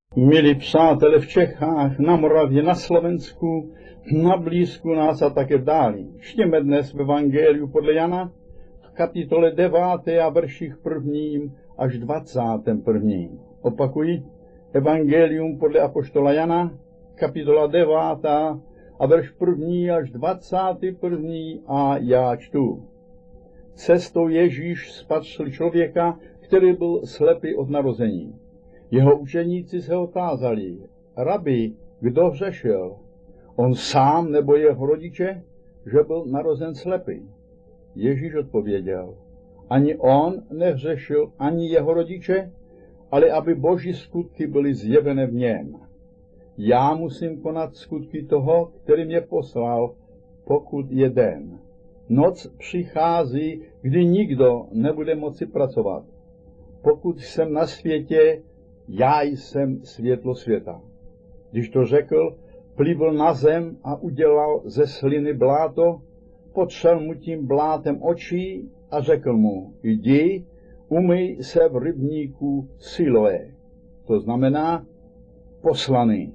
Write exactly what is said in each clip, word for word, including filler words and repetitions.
Milí přátelé v Čechách, na Moravě, na Slovensku, na blízku nás a také v dáli. Čtěme dnes v Evangeliu podle Jana v kapitole deváté a verších prvním až dvacátém prvním. Opakuji, Evangelium podle apoštola Jana, kapitola devátá a verš první až dvacátý první a já čtu. Cestou Ježíš spatřil člověka, který byl slepý od narození. Jeho učeníci se ho tázali: Rabi, kdo hřešil? On sám nebo jeho rodiče, že byl narozen slepý? Ježíš odpověděl: Ani on nehřešil, ani jeho rodiče, ale aby boží skutky byly zjevené v něm. Já musím konat skutky toho, který mě poslal, pokud je den. Noc přichází, kdy nikdo nebude moci pracovat. Pokud jsem na světě, já jsem světlo světa. Když to řekl, plivl na zem a udělal ze sliny bláto, potřel mu tím blátem oči a řekl mu: Jdi, umyj se v rybníku Siloé. To znamená poslaný.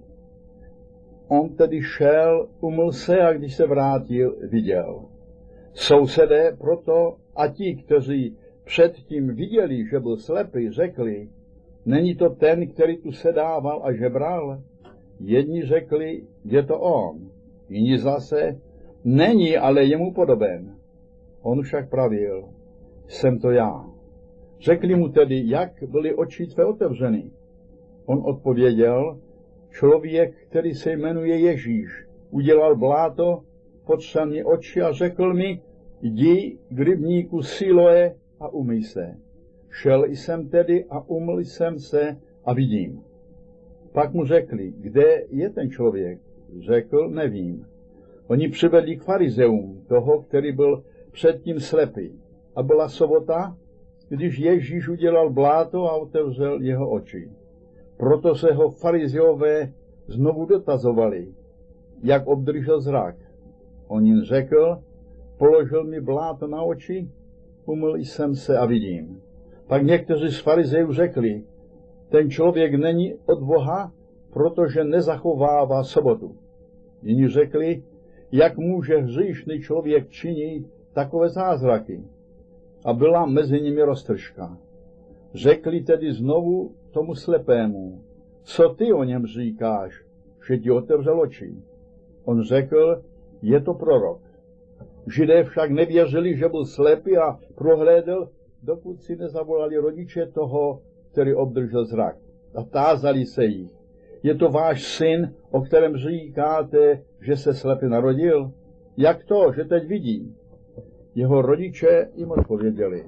On tedy šel, umyl se a když se vrátil, viděl. Sousedé proto a ti, kteří předtím viděli, že byl slepý, řekli: Není to ten, který tu sedával a žebral? Jedni řekli: Je to on. Jiní zase: Není, ale je mu podoben. On však pravil: Jsem to já. Řekli mu tedy: Jak byly oči tvé otevřeny? On odpověděl: Člověk, který se jmenuje Ježíš, udělal bláto, potřel mi oči a řekl mi: Jdi k rybníku Siloé a umyj se. Šel jsem tedy a umyl jsem se a vidím. Pak mu řekli: Kde je ten člověk? Řekl: Nevím. Oni přivedli k farizeům toho, který byl předtím slepý. A byla sobota, když Ježíš udělal bláto a otevřel jeho oči. Proto se ho farizeové znovu dotazovali, jak obdržel zrak. On jim řekl: Položil mi bláto na oči, umyl jsem se a vidím. Pak někteří z farizejů řekli: Ten člověk není od Boha, protože nezachovává sobotu. Jiní řekli: Jak může hříšný člověk činit takové zázraky? A byla mezi nimi roztržka. Řekli tedy znovu tomu slepému: Co ty o něm říkáš, že ti otevřel oči? On řekl: Je to prorok. Židé však nevěřili, že byl slepý a prohlédl, dokud si nezavolali rodiče toho, který obdržel zrak. A tázali se jich: Je to váš syn, o kterém říkáte, že se slepý narodil? Jak to, že teď vidí? Jeho rodiče jim odpověděli: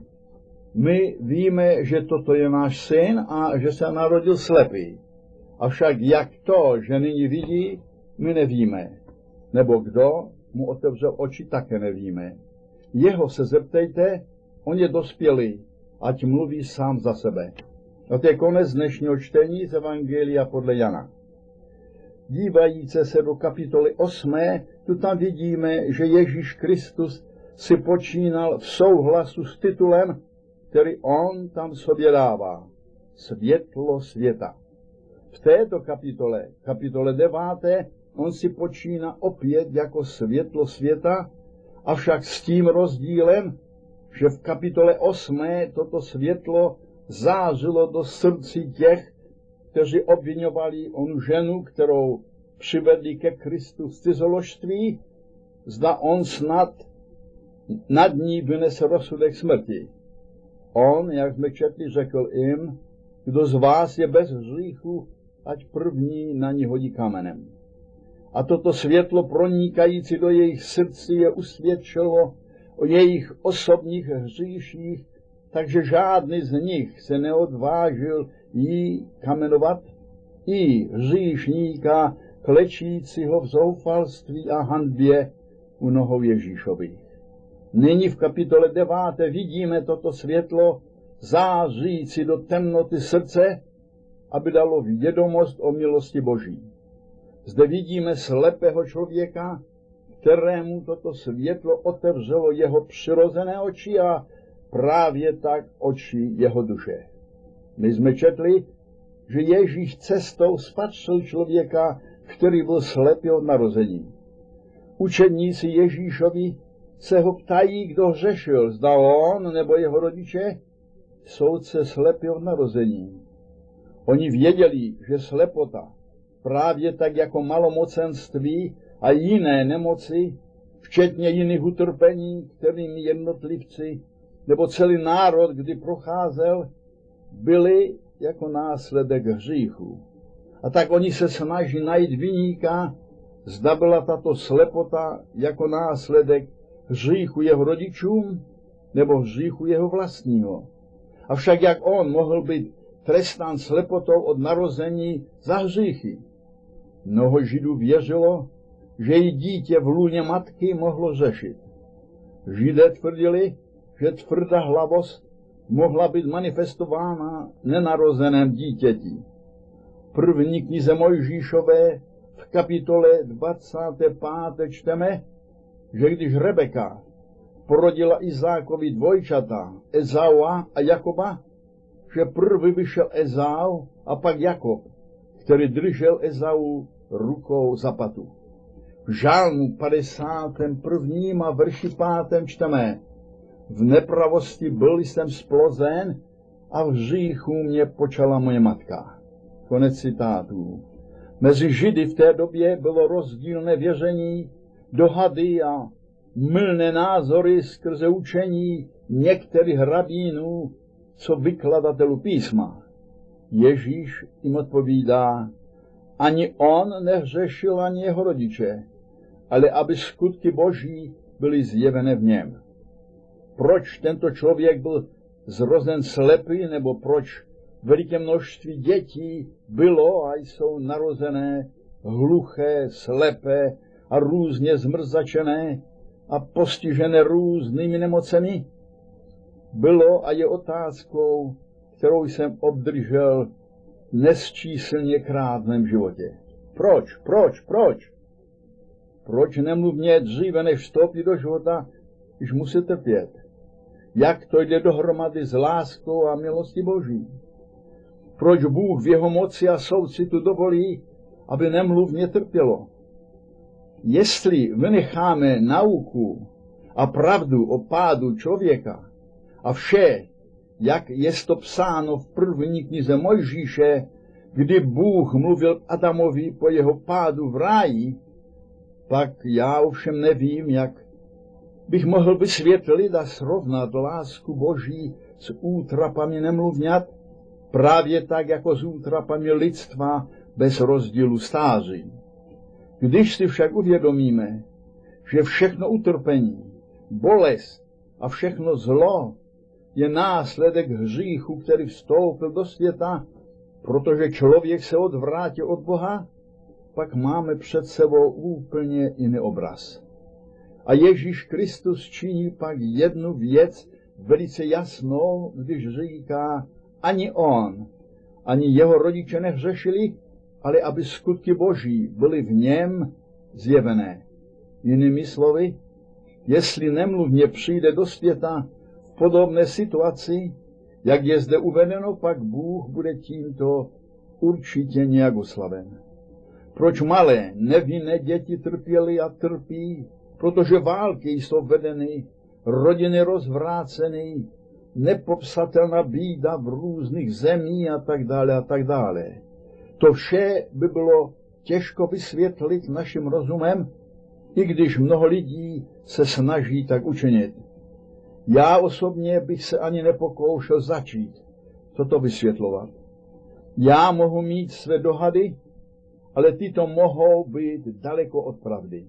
My víme, že toto je náš syn a že se narodil slepý. Avšak jak to, že nyní vidí, my nevíme. Nebo kdo mu otevřel oči, také nevíme. Jeho se zeptejte, on je dospělý, ať mluví sám za sebe. A to je konec dnešního čtení z Evangelia podle Jana. Dívajíce se do kapitoly osmé, tu tam vidíme, že Ježíš Kristus si počínal v souhlasu s titulem, který on tam sobě dává: Světlo světa. V této kapitole, kapitole deváté, on si počíná opět jako světlo světa, avšak s tím rozdílem, že v kapitole osmé toto světlo zářilo do srdcí těch, kteří obviňovali onu ženu, kterou přivedli ke Kristu z cizoložství, zda on snad nad ní vynese rozsudek smrti. On, jak jsme četli, řekl jim: Kdo z vás je bez hříchu, ať první na ní hodí kamenem. A toto světlo pronikající do jejich srdcí je usvědčilo o jejich osobních hříších, takže žádný z nich se neodvážil jí kamenovat, i hříšníka klečícího v zoufalství a hanbě u nohou Ježíšových. Nyní v kapitole deváté vidíme toto světlo zářící do temnoty srdce, aby dalo vědomost o milosti Boží. Zde vidíme slepého člověka, kterému toto světlo otevřelo jeho přirozené oči a právě tak oči jeho duše. My jsme četli, že Ježíš cestou spatřil člověka, který byl slepý od narození. Učedníci Ježíšovi se ho ptají, kdo hřešil, zda on nebo jeho rodiče, soudce slepý od narození. Oni věděli, že slepota, právě tak jako malomocenství a jiné nemoci, včetně jiných utrpení, kterými jednotlivci nebo celý národ, kdy procházel, byly jako následek hříchu. A tak oni se snaží najít viníka, zda byla tato slepota jako následek hříchu jeho rodičům nebo hříchu jeho vlastního. Avšak jak on mohl být trestán slepotou od narození za hříchy? Mnoho Židů věřilo, že i dítě v lůně matky mohlo řešit. Židé tvrdili, že tvrdá hlavost mohla být manifestována nenarozeném dítěti. První knize Mojžíšové v kapitole dvacáté páté čteme, že když Rebeka porodila Izákovi dvojčata, Ezaua a Jakoba, že prvý vyšel Ezau a pak Jakob, který držel Ezau rukou za patu. V Žálmu padesátém prvním a verši pátém čteme: v nepravosti byl jsem splozen a v hříchu mě počala moje matka. Konec citátů. Mezi Židy v té době bylo rozdílné věření, dohady a mylné názory skrze učení některých rabínů, co vykladatelů písma. Ježíš jim odpovídá: ani on nehřešil, ani jeho rodiče, ale aby skutky Boží byly zjevené v něm. Proč tento člověk byl zrozen slepý, nebo proč veliké množství dětí bylo a jsou narozené hluché, slepé a různě zmrzačené a postižené různými nemocemi? Bylo a je otázkou, kterou jsem obdržel nesčíslněkrát v mém životě. Proč, proč, proč? Proč nemluvně dříve, než vstoupí do života, když musí trpět? Jak to jde dohromady s láskou a milostí Boží? Proč Bůh v jeho moci a soucitu dovolí, aby nemluvně trpělo? Jestli vynecháme nauku a pravdu o pádu člověka a vše, jak je to psáno v první knize Mojžíše, kdy Bůh mluvil Adamovi po jeho pádu v ráji, pak já ovšem nevím, jak bych mohl vysvětlit a srovnat lásku Boží s útrapami nemluvňat, právě tak jako s útrapami lidstva bez rozdílu stáří. Když si však uvědomíme, že všechno utrpení, bolest a všechno zlo je následek hříchu, který vstoupil do světa, protože člověk se odvrátil od Boha, pak máme před sebou úplně jiný obraz. A Ježíš Kristus činí pak jednu věc velice jasnou, když říká: ani on, ani jeho rodiče nehřešili, ale aby skutky Boží byly v něm zjevené. Jinými slovy, jestli nemluvně přijde do světa v podobné situaci, jak je zde uvedeno, pak Bůh bude tímto určitě nějak oslaven. Proč malé, nevinné děti trpěly a trpí? Protože války jsou vedeny, rodiny rozvráceny, nepopsatelná bída v různých zemích a tak dále a tak dále. To vše by bylo těžko vysvětlit naším rozumem, i když mnoho lidí se snaží tak učinit. Já osobně bych se ani nepokoušel začít toto vysvětlovat. Já mohu mít své dohady, ale tyto mohou být daleko od pravdy.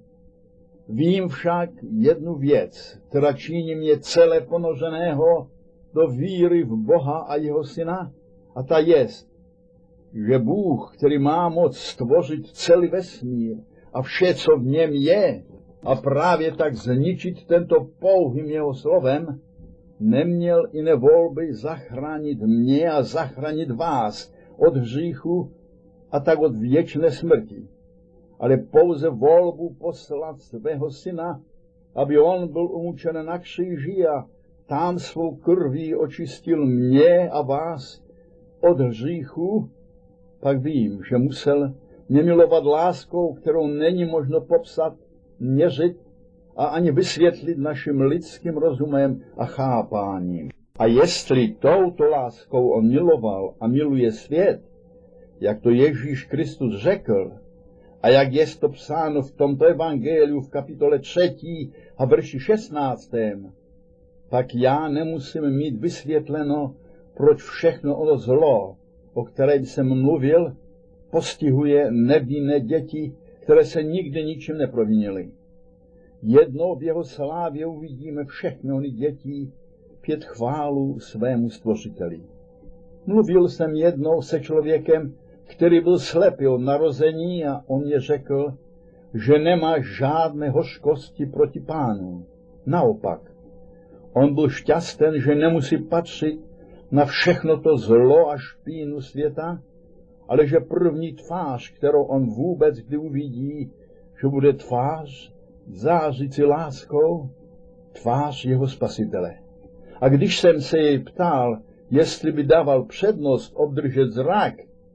Vím však jednu věc, která činí mě celé ponořeného do víry v Boha a jeho syna, a ta jest, že Bůh, který má moc stvořit celý vesmír a vše, co v něm je, a právě tak zničit tento pouhým jeho slovem, neměl jiné volby zachránit mě a zachránit vás od hříchu a tak od věčné smrti, ale pouze volbu poslat svého syna, aby on byl umučen na kříži a tam svou krví očistil mě a vás od hříchu pak vím, že musel mě milovat láskou, kterou není možno popsat, měřit a ani vysvětlit naším lidským rozumem a chápáním. A jestli touto láskou on miloval a miluje svět, jak to Ježíš Kristus řekl, a jak je to psáno v tomto evangeliu v kapitole třetí a verši šestnáctém, pak já nemusím mít vysvětleno, proč všechno ono zlo, o kterém jsem mluvil, postihuje nevinné děti, které se nikdy ničím neprovinily. Jednou v jeho slávě uvidíme všechny ony děti pět chválu svému stvořiteli. Mluvil jsem jednou se člověkem, který byl slepý od narození, a on mě řekl, že nemá žádné hořkosti proti Pánu. Naopak, on byl šťasten, že nemusí patřit na všechno to zlo a špínu světa, ale že první tvář, kterou on vůbec kdy uvidí, že bude tvář zářící láskou, tvář jeho spasitele. A když jsem se jej ptal, jestli by dával přednost obdržet zrak,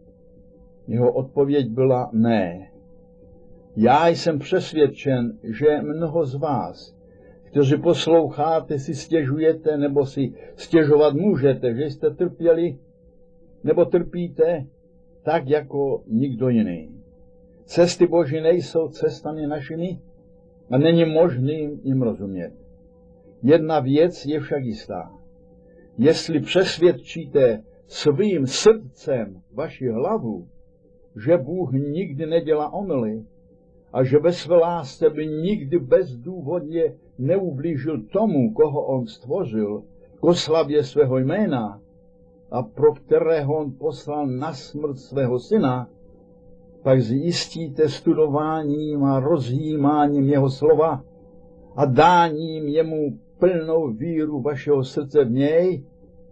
jeho odpověď byla ne. Já jsem přesvědčen, že mnoho z vás, kteří posloucháte, si stěžujete nebo si stěžovat můžete, že jste trpěli nebo trpíte tak jako nikdo jiný. Cesty Boží nejsou cestami našimi a není možné jim rozumět. Jedna věc je však jistá. Jestli přesvědčíte svým srdcem vaši hlavu, že Bůh nikdy nedělá omyly a že ve své lásce by nikdy bezdůvodně neublížil tomu, koho on stvořil, k oslavě svého jména a pro kterého on poslal na smrt svého syna, pak zjistíte studováním a rozjímáním jeho slova a dáním jemu plnou víru vašeho srdce v něj,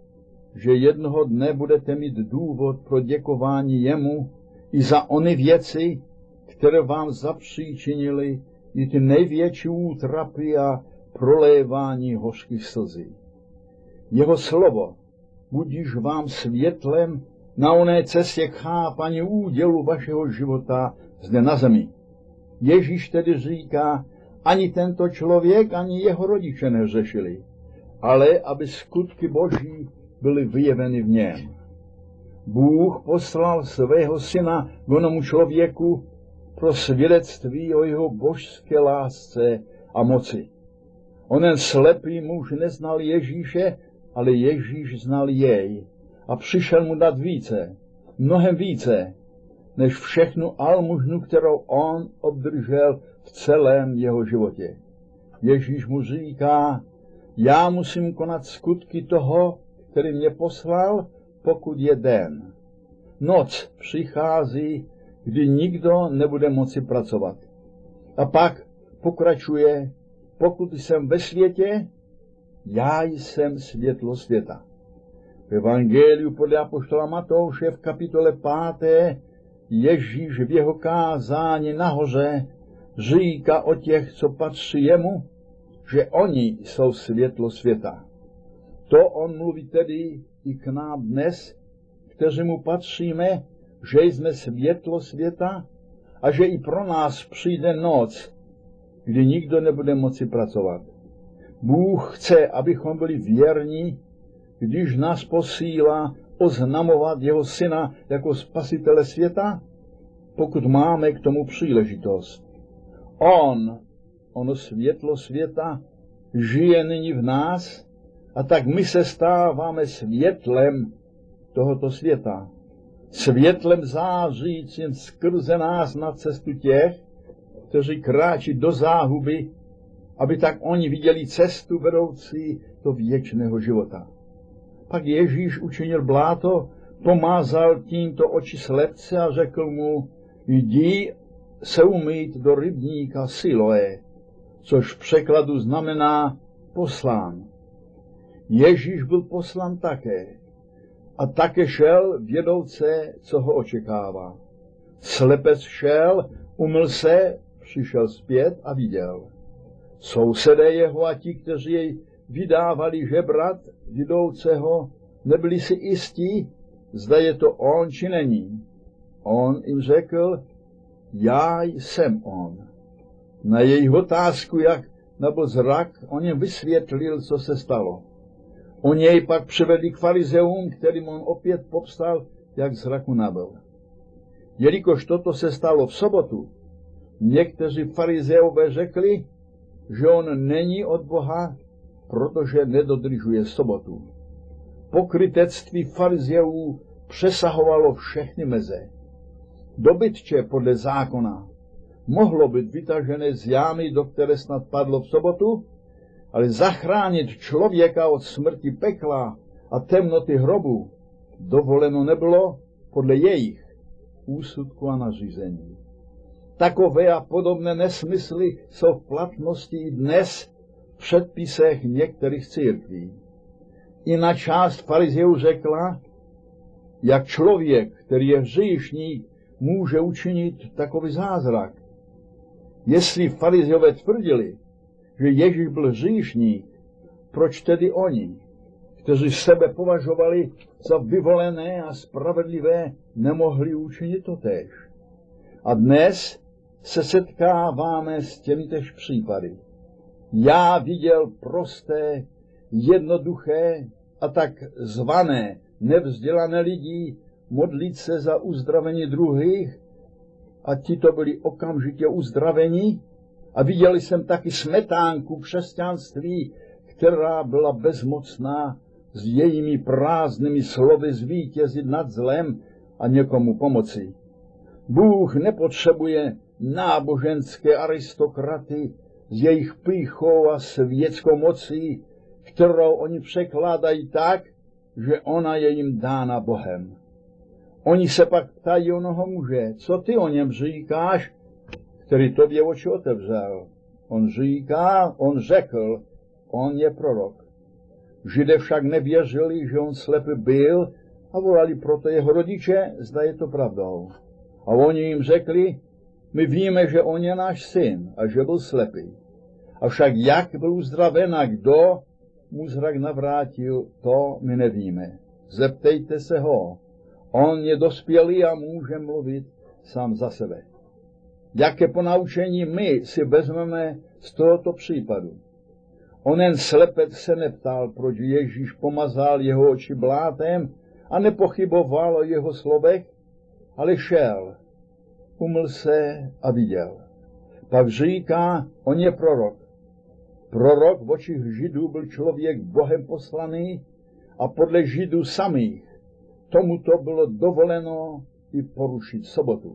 že jednoho dne budete mít důvod pro děkování jemu i za ony věci, které vám zapříčinily i ty největší útrapy a prolévání hořkých slzí. Jeho slovo budíš vám světlem na oné cestě k chápání údělu vašeho života zde na zemi. Ježíš tedy říká, ani tento člověk, ani jeho rodiče neřešili, ale aby skutky Boží byly vyjeveny v něm. Bůh poslal svého syna k onomu člověku pro svědectví o jeho božské lásce a moci. Onen slepý muž neznal Ježíše, ale Ježíš znal jej a přišel mu dát více, mnohem více, než všechnu almužnu, kterou on obdržel v celém jeho životě. Ježíš mu říká, já musím konat skutky toho, který mě poslal, pokud je den. Noc přichází, kdy nikdo nebude moci pracovat. A pak pokračuje, pokud jsem ve světě, já jsem světlo světa. V evangeliu podle apoštola Matouše v kapitole páté Ježíš v jeho kázání nahoře říká o těch, co patří jemu, že oni jsou světlo světa. To on mluví tedy i k nám dnes, kteří mu patříme, že jsme světlo světa a že i pro nás přijde noc, kdy nikdo nebude moci pracovat. Bůh chce, abychom byli věrní, když nás posílá oznamovat jeho syna jako spasitele světa, pokud máme k tomu příležitost. On, ono světlo světa, žije nyní v nás a tak my se stáváme světlem tohoto světa. Světlem zářícím skrze nás na cestu těch, kteří kráčí do záhuby, aby tak oni viděli cestu vedoucí do věčného života. Pak Ježíš učinil bláto, pomázal tímto oči slepce a řekl mu, jdi se umýt do rybníka Siloé, což v překladu znamená poslán. Ježíš byl poslán také a také šel vědouce, co ho očekává. Slepec šel, umyl se, přišel zpět a viděl. Sousedé jeho a ti, kteří jej vydávali žebrat vidouceho, nebyli si jistí, zda je to on či není. On jim řekl, já jsem on. Na jejich otázku, jak nabyl zrak, on jim vysvětlil, co se stalo. Oni jej pak přivedli k farizeům, kterým on opět popsal, jak zraku nabyl. Jelikož toto se stalo v sobotu, někteří farizeové řekli, že on není od Boha, protože nedodržuje sobotu. Pokrytectví farizeů přesahovalo všechny meze. Dobytče podle zákona mohlo být vytažené z jámy, do které snad padlo v sobotu, ale zachránit člověka od smrti pekla a temnoty hrobu dovoleno nebylo podle jejich úsudku a nařízení. Takové a podobné nesmysly jsou v platnosti i dnes v předpisech některých církví. Jiná část farizeů řekla, jak člověk, který je hříšník, může učinit takový zázrak. Jestli farizeové tvrdili, že Ježíš byl hříšník, proč tedy oni, kteří sebe považovali za vyvolené a spravedlivé, nemohli učinit totéž? A dnes se setkáváme s těmitež případy. Já viděl prosté, jednoduché a tak zvané nevzdělané lidi modlit se za uzdravení druhých a tito byli okamžitě uzdraveni. A viděl jsem taky smetánku křesťanství, která byla bezmocná s jejími prázdnými slovy zvítězit nad zlem a někomu pomoci. Bůh nepotřebuje náboženské aristokraty s jejich pýchou a světskou mocí, kterou oni překládají tak, že ona je jim dána Bohem. Oni se pak ptají onoho muže, co ty o něm říkáš, který tobě oči otevřel. On říká, on řekl, on je prorok. Židé však nevěřili, že on slepý byl a volali proto jeho rodiče, zda je to pravdou. A oni jim řekli, my víme, že on je náš syn a že byl slepý. Avšak jak byl uzdraven a kdo mu zrak navrátil, to my nevíme. Zeptejte se ho. On je dospělý a může mluvit sám za sebe. Jaké ponaučení my si vezmeme z tohoto případu? Onen slepec se neptal, proč Ježíš pomazal jeho oči blátem a nepochyboval o jeho slovech, ale šel, umyl se a viděl. Pak říká, on je prorok. Prorok v očích Židů byl člověk Bohem poslaný a podle Židů samých tomuto bylo dovoleno i porušit sobotu.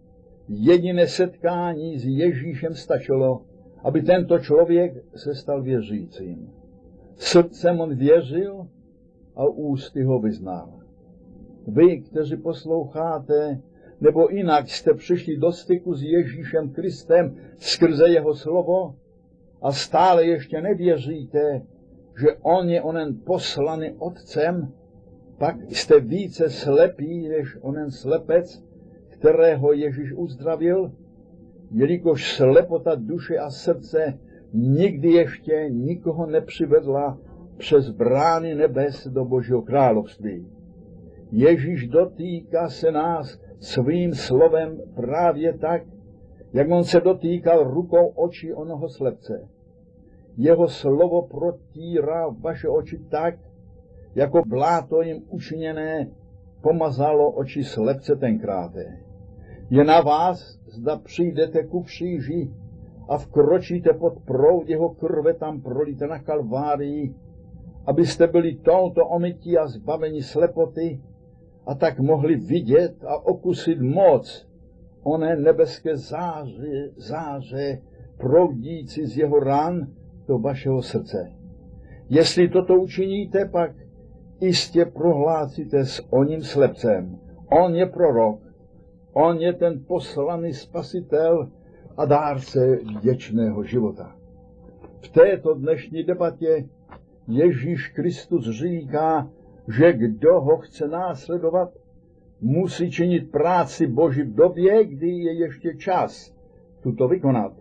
Jediné setkání s Ježíšem stačilo, aby tento člověk se stal věřícím. Srdcem on věřil a ústy ho vyznal. Vy, kteří posloucháte, nebo jinak jste přišli do styku s Ježíšem Kristem skrze jeho slovo a stále ještě nevěříte, že on je onen poslaný Otcem, pak jste více slepí než onen slepec, kterého Ježíš uzdravil, jelikož slepota duše a srdce nikdy ještě nikoho nepřivedla přes brány nebes do Božího království. Ježíš dotýká se nás svým slovem právě tak, jak on se dotýkal rukou očí onoho slepce. Jeho slovo protírá vaše oči tak, jako bláto jim učiněné pomazalo oči slepce tenkráte. Je na vás, zda přijdete ku kříži a vkročíte pod proud jeho krve tam prolíte na Kalvárii, abyste byli touto omytí a zbaveni slepoty a tak mohli vidět a okusit moc oné nebeské záře, záře proudící z jeho ran do vašeho srdce. Jestli toto učiníte, pak jistě prohlásíte s oním slepcem. On je prorok, on je ten poslaný spasitel a dárce věčného života. V této dnešní debatě Ježíš Kristus říká, že kdo ho chce následovat, musí činit práci Boží v době, kdy je ještě čas tuto vykonat.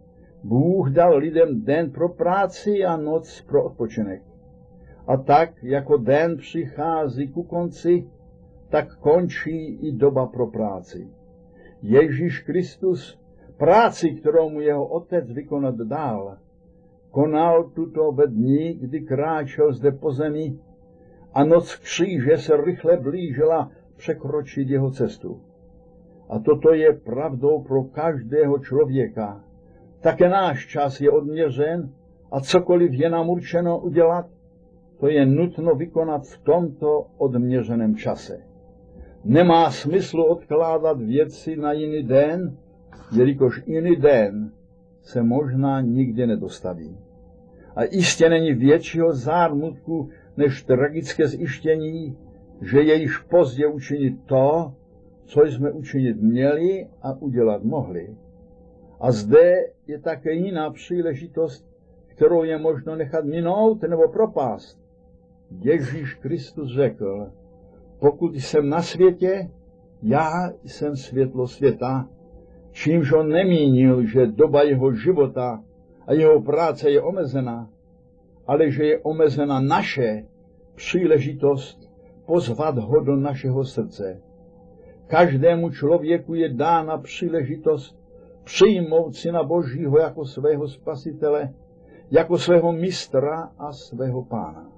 Bůh dal lidem den pro práci a noc pro odpočinek. A tak, jako den přichází ku konci, tak končí i doba pro práci. Ježíš Kristus práci, kterou mu jeho otec vykonat dál, konal tuto ve dní, kdy kráčel zde po zemi a noc kříže se rychle blížila překročit jeho cestu. A toto je pravdou pro každého člověka. Také náš čas je odměřen a cokoliv je nám určeno udělat, to je nutno vykonat v tomto odměřeném čase. Nemá smyslu odkládat věci na jiný den, jelikož jiný den se možná nikdy nedostaví. A jistě není většího zármutku než tragické zjištění, že je již pozdě učinit to, co jsme učinit měli a udělat mohli. A zde je také jiná příležitost, kterou je možno nechat minout nebo propást. Ježíš Kristus řekl, pokud jsem na světě, já jsem světlo světa, čímž on nemínil, že doba jeho života a jeho práce je omezena, ale že je omezena naše příležitost pozvat ho do našeho srdce. Každému člověku je dána příležitost přijmout Syna Božího jako svého spasitele, jako svého mistra a svého pána.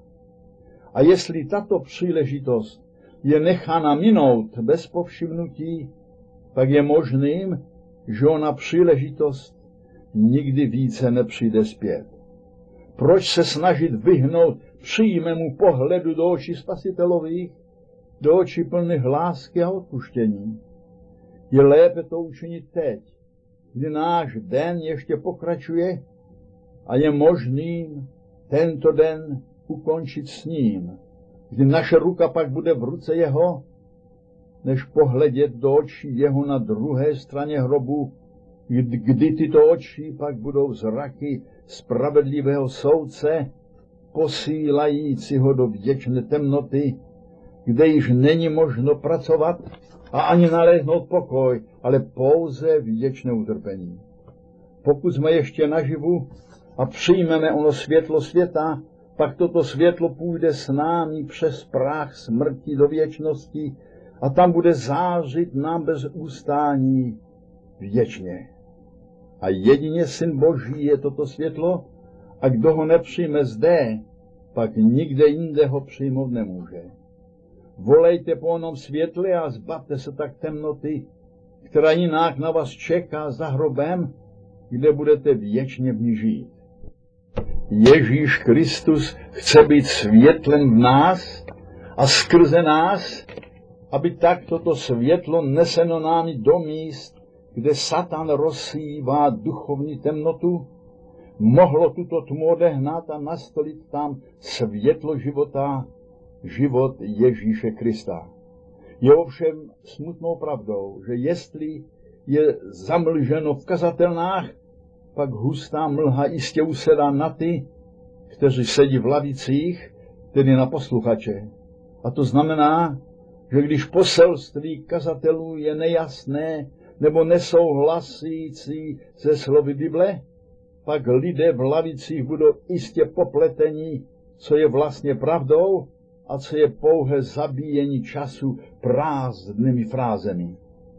A jestli tato příležitost je nechána minout bez povšimnutí, pak je možným, že ona příležitost nikdy více nepřijde zpět. Proč se snažit vyhnout přímému pohledu do očí spasitelových, do očí plných lásky a odpuštění? Je lépe to učinit teď, kdy náš den ještě pokračuje a je možným tento den ukončit s ním, kdy naše ruka pak bude v ruce jeho, než pohledět do očí jeho na druhé straně hrobu, kdy, kdy tyto oči pak budou zraky spravedlivého soudce, posílajícího do věčné temnoty, kde již není možno pracovat a ani naléznout pokoj, ale pouze věčné utrpení. Pokud jsme ještě naživu a přijmeme ono světlo světa, pak toto světlo půjde s námi přes práh smrti do věčnosti a tam bude zářit nám bez ústání věčně. A jedině Syn Boží je toto světlo a kdo ho nepřijme zde, pak nikde jinde ho přijmout nemůže. Volejte po onom světle a zbavte se tak temnoty, která jinak na vás čeká za hrobem, kde budete věčně v ní žít. Ježíš Kristus chce být světlem v nás a skrze nás, aby tak toto světlo neseno námi do míst, kde Satan rozsívá duchovní temnotu, mohlo tuto tmu odehnat a nastolit tam světlo života, život Ježíše Krista. Je ovšem smutnou pravdou, že jestli je zamlženo v kazatelnách, pak hustá mlha jistě usedá na ty, kteří sedí v lavicích, tedy na posluchače. A to znamená, že když poselství kazatelů je nejasné nebo nesouhlasící se slovy Bible, pak lidé v lavicích budou jistě popletení, co je vlastně pravdou a co je pouhé zabíjení času prázdnými frázemi.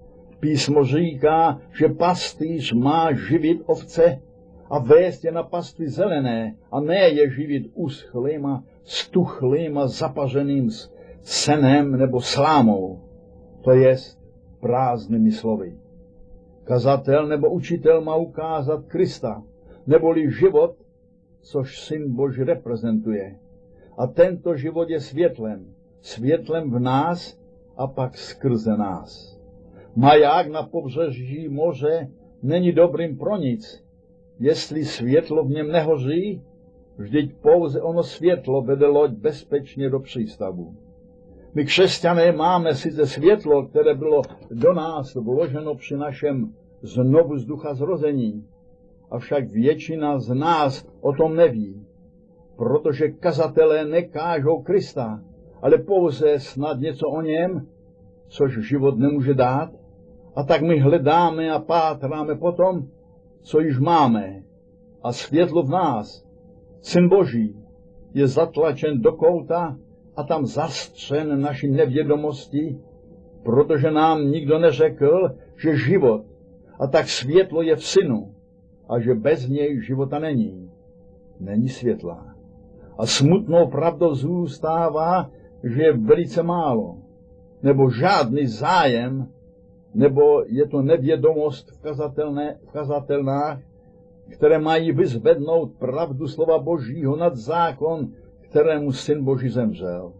Písmo říká, že pastýř má živit ovce a vést je na pastvy zelené a ne je živit uschlým a stuchlým a zapařeným senem nebo slámou, to jest prázdnými slovy. Kazatel nebo učitel má ukázat Krista, neboli život, což Syn Boží reprezentuje. A tento život je světlem, světlem v nás a pak skrze nás. Maják na pobřeží moře není dobrým pro nic, jestli světlo v něm nehoří, vždyť pouze ono světlo vede loď bezpečně do přístavu. My křesťané máme sice světlo, které bylo do nás vloženo při našem znovu z ducha zrození, avšak většina z nás o tom neví, protože kazatelé nekážou Krista, ale pouze snad něco o něm, což život nemůže dát, a tak my hledáme a pátráme potom, co již máme, a světlo v nás, Syn Boží, je zatlačen do kouta a tam zastřen naší nevědomosti, protože nám nikdo neřekl, že život a tak světlo je v synu a že bez něj života není. Není světla. A smutnou pravdou zůstává, že je velice málo, nebo žádný zájem, nebo je to nevědomost v kazatelnách, které mají vyzvednout pravdu slova Božího nad zákon, kterému Syn Boží zemřel.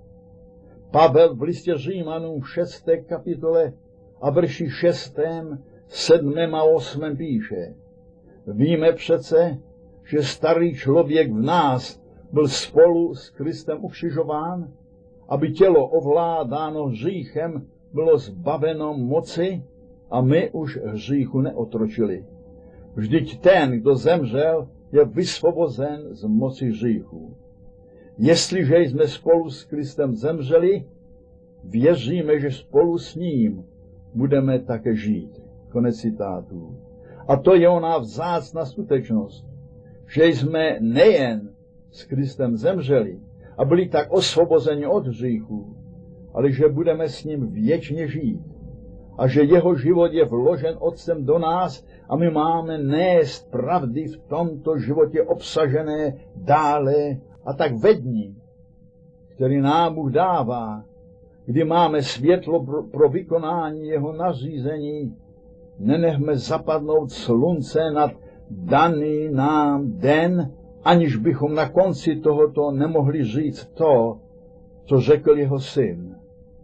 Pavel v listě Římanům v šesté kapitole a verši šestém, sedmém a osmém píše: Víme přece, že starý člověk v nás byl spolu s Kristem ukřižován, aby tělo ovládáno hříchem bylo zbaveno moci a my už hříchu neotročili. Vždyť ten, kdo zemřel, je vysvobozen z moci hříchu. Jestliže jsme spolu s Kristem zemřeli, věříme, že spolu s ním budeme také žít. Konec citátů. A to je ona vzácná skutečnost, že jsme nejen s Kristem zemřeli a byli tak osvobozeni od hříchu, ale že budeme s ním věčně žít. A že jeho život je vložen Otcem do nás a my máme nést pravdy v tomto životě obsažené dále a tak ve dní, který nám Bůh dává, kdy máme světlo pro, pro vykonání jeho nařízení, nenechme zapadnout slunce nad daný nám den, aniž bychom na konci tohoto nemohli říct to, co řekl jeho syn.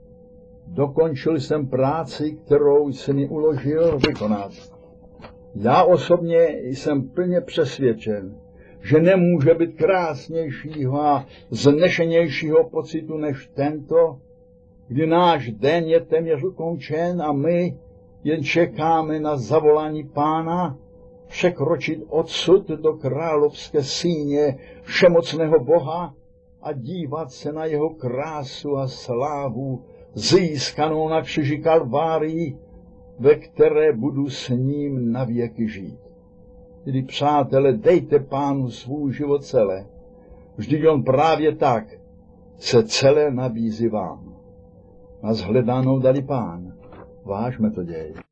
Dokončil jsem práci, kterou jsi mi uložil vykonat. Já osobně jsem plně přesvědčen, že nemůže být krásnějšího a znešenějšího pocitu než tento, kdy náš den je téměř ukončen a my jen čekáme na zavolání Pána překročit odsud do královské síně všemocného Boha a dívat se na jeho krásu a slávu získanou na kříži Kalvárii, ve které budu s ním navěky žít. Tedy, přátelé, dejte Pánu svůj život celé. Vždyť on právě tak se celé nabízí vám. Na shledanou dali Pán. Vážme to děj.